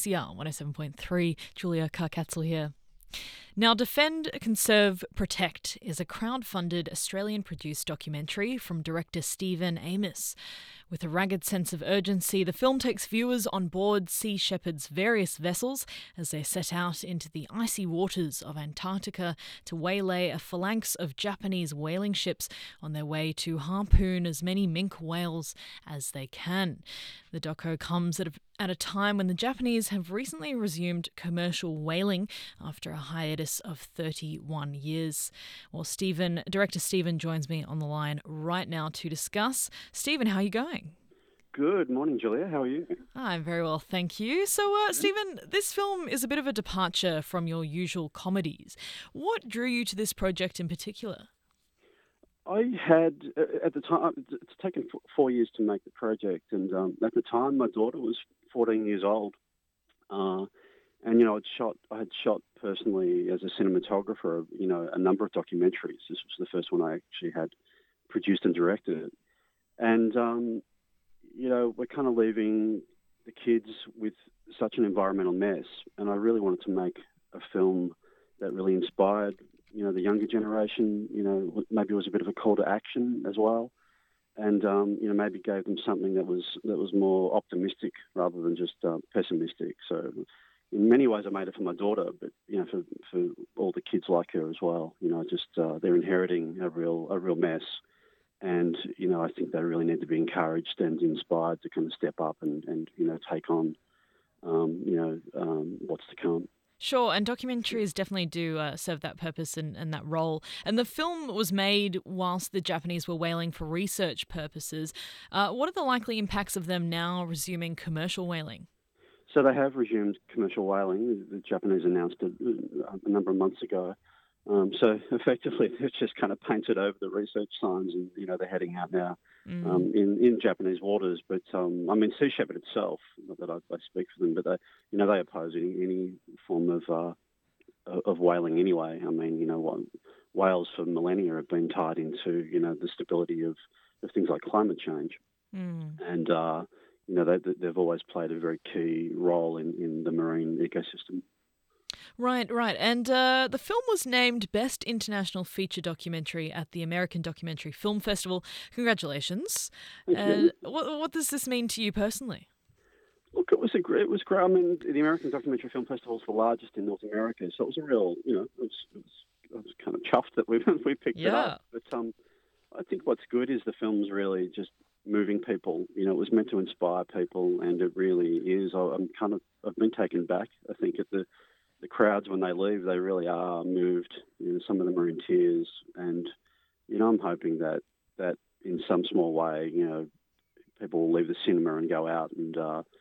CR 107.3, Julia Carcatzel here. Now, Defend, Conserve, Protect is a crowd-funded Australian-produced documentary from director Stephen Amos. With a ragged sense of urgency, the film takes viewers on board Sea Shepherd's various vessels as they set out into the icy waters of Antarctica to waylay a phalanx of Japanese whaling ships on their way to harpoon as many minke whales as they can. The doco comes at a time when the Japanese have recently resumed commercial whaling after a hiatus of 31 years. Well, director Stephen joins me on the line right now to discuss. Stephen, how are you going? Good morning, Julia. How are you? I'm very well, thank you. So, Stephen, this film is a bit of a departure from your usual comedies. What drew you to this project in particular? I had, at the time, it's taken 4 years to make the project, and at the time my daughter was 14 years old. And, I had shot personally as a cinematographer, a number of documentaries. This was the first one I actually had produced and directed. And, we're kind of leaving the kids with such an environmental mess. And I really wanted to make a film that really inspired, the younger generation, maybe it was a bit of a call to action as well. And, maybe gave them something that was more optimistic rather than just pessimistic. So in many ways I made it for my daughter, but, for all the kids like her as well, they're inheriting a real mess. And, I think they really need to be encouraged and inspired to kind of step up and take on, what's to come. Sure, and documentaries definitely do serve that purpose and that role. And the film was made whilst the Japanese were whaling for research purposes. What are the likely impacts of them now resuming commercial whaling? So they have resumed commercial whaling. The Japanese announced it a number of months ago. So effectively, they've just kind of painted over the research signs, and they're heading out now in Japanese waters. But Sea Shepherd itself, not that I speak for them, but they oppose any form of whaling anyway. Whales for millennia have been tied into the stability of things like climate change, and they've always played a very key role in the marine ecosystem. Right. And the film was named Best International Feature Documentary at the American Documentary Film Festival. Congratulations. Thank you. What does this mean to you personally? Look, it was great. The American Documentary Film Festival is the largest in North America, so it was a real, I was kind of chuffed that we picked it up. But I think what's good is the film's really just moving people. It was meant to inspire people, and it really is. I've been taken back, I think, at the crowds when they leave. They really are moved. Some of them are in tears, and I'm hoping that in some small way, people will leave the cinema and go out and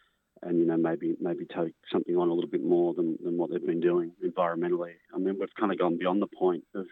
maybe take something on a little bit more than what they've been doing environmentally. We've kind of gone beyond the point of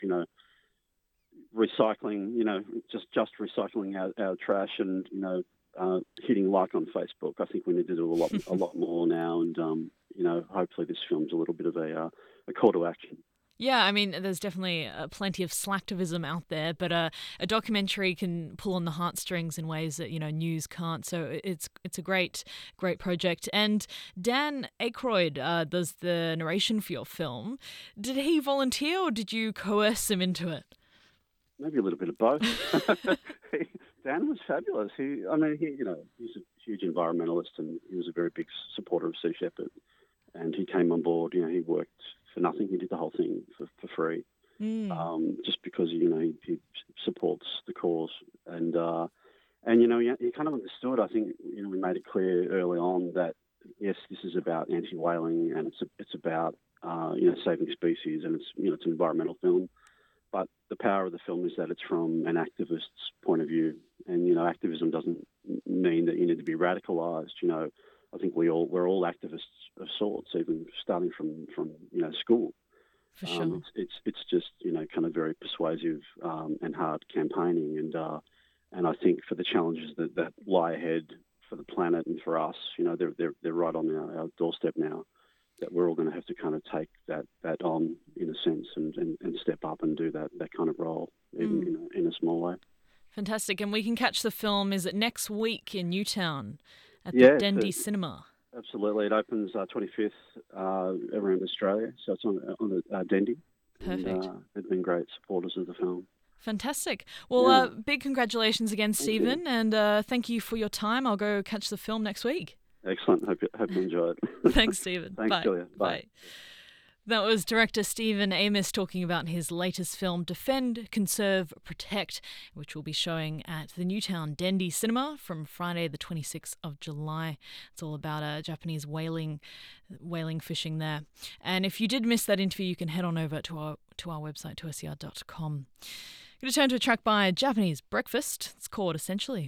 recycling, just recycling our trash and hitting like on Facebook. I think we need to do a lot more now, and hopefully this film's a little bit of a call to action. Yeah, there's definitely plenty of slacktivism out there, but a documentary can pull on the heartstrings in ways that news can't. So it's a great project. And Dan Aykroyd does the narration for your film. Did he volunteer, or did you coerce him into it? Maybe a little bit of both. Dan was fabulous. He's a huge environmentalist, and he was a very big supporter of Sea Shepherd. And he came on board. He worked for nothing. He did the whole thing for free, just because he supports the cause. And he kind of understood. I think we made it clear early on that yes, this is about anti-whaling, and it's about saving species, and it's an environmental film. But the power of the film is that it's from an activist's point of view, and activism doesn't mean that you need to be radicalised. I think we're all activists of sorts, even starting from school. For sure. It's just kind of very persuasive and hard campaigning, and I think for the challenges that lie ahead for the planet and for us, they're right on our doorstep now. That we're all going to have to kind of take that on in a sense and step up and do that kind of role in a small way. Fantastic. And we can catch the film, is it next week in Newtown at the Dendy Cinema? Absolutely. It opens 25th around Australia, so it's on the Dendy. Perfect. And they've been great supporters of the film. Fantastic. Well, Yeah. big congratulations again, Stephen, and thank you for your time. I'll go catch the film next week. Excellent. Hope you enjoy it. Thanks, Stephen. Thanks, Bye. Julia. Bye. That was director Stephen Amos talking about his latest film, Defend, Conserve, Protect, which will be showing at the Newtown Dendy Cinema from Friday the 26th of July. It's all about Japanese whaling fishing there. And if you did miss that interview, you can head on over to our website, 2SER.com. I'm going to turn to a track by Japanese Breakfast. It's called Essentially.